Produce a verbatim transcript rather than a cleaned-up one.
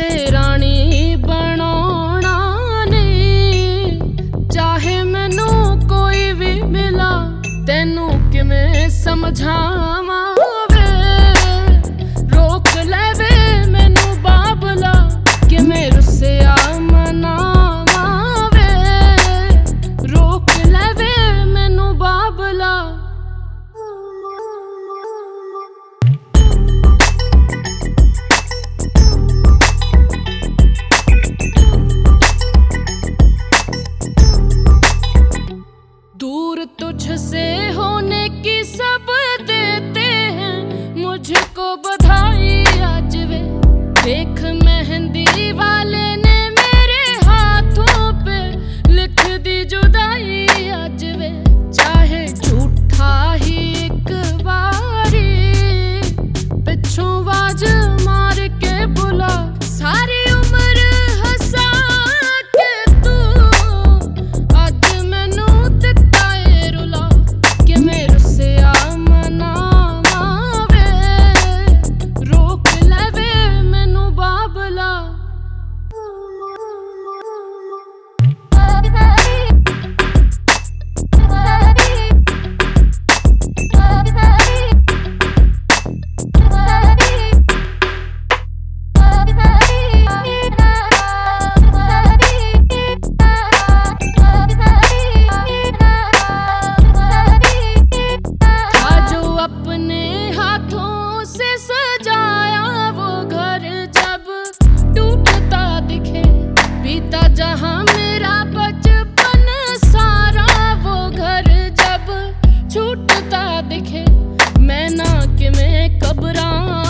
से रानी बनाना नहीं, चाहे मैनू कोई भी मिला तेनू किवें समझावां वे, रोक ले वे मैनू बाबला किवें रुसिया मनावां वे, रोक ले वे मैनू बाबला। दूर तुझसे होने की सब देते हैं मुझको बधाई आज वे, देख मेहंदी वाले ने मेरे हाथों पे लिख दी जुदाई आज वे, चाहे झूठा ही एक बारी पिछों आवाज मार के बुला, सारी उम्र हंसा के तू आज मैनू दिता ए रुला, किवें रुसिया मनावां वे, रोक ले वे मैनू बाबला। अपने हाथों से सजाया वो घर जब टूटता दिखे, बीता जहां मेरा बचपन सारा वो घर जब छूटता दिखे, मैं ना किवें घबरां